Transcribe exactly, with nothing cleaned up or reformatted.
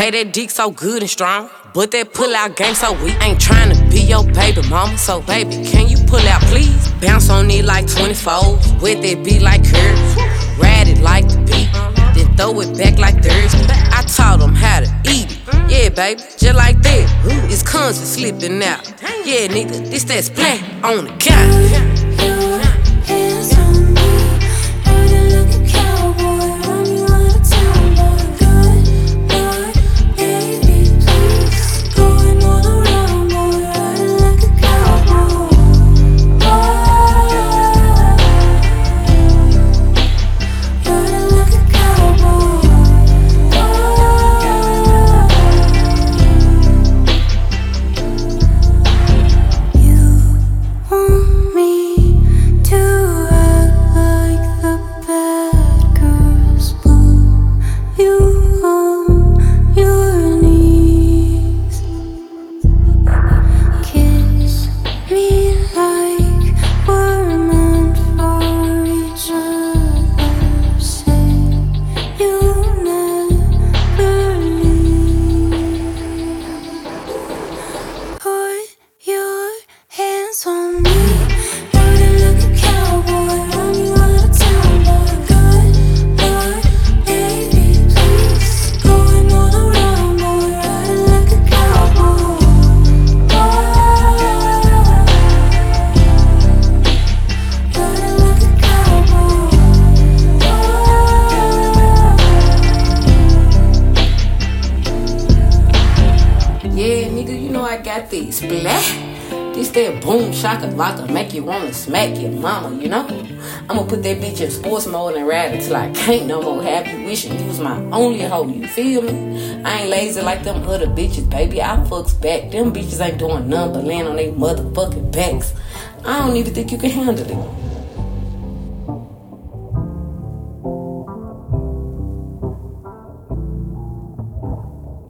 Say that dick so good and strong, but that pull out game so weak. Ain't tryna be your baby mama, so baby, can you pull out please? Bounce on it like twenty-fours, with that beat like curves. Ride it like the beat, then throw it back like Thursday. I taught them how to eat it, yeah baby, just like that. It's constant slipping out, yeah nigga, this that splat on the couch. Yeah, nigga, you know I got these splat. This that boom shakalaka, make you wanna smack your mama, you know? I'ma put that bitch in sports mode and ride it till I can't no more. Have you wishing you was my only hoe, you feel me? I ain't lazy like them other bitches, baby. I fucks back. Them bitches ain't doing nothing but laying on they motherfucking backs. I don't even think you can handle it.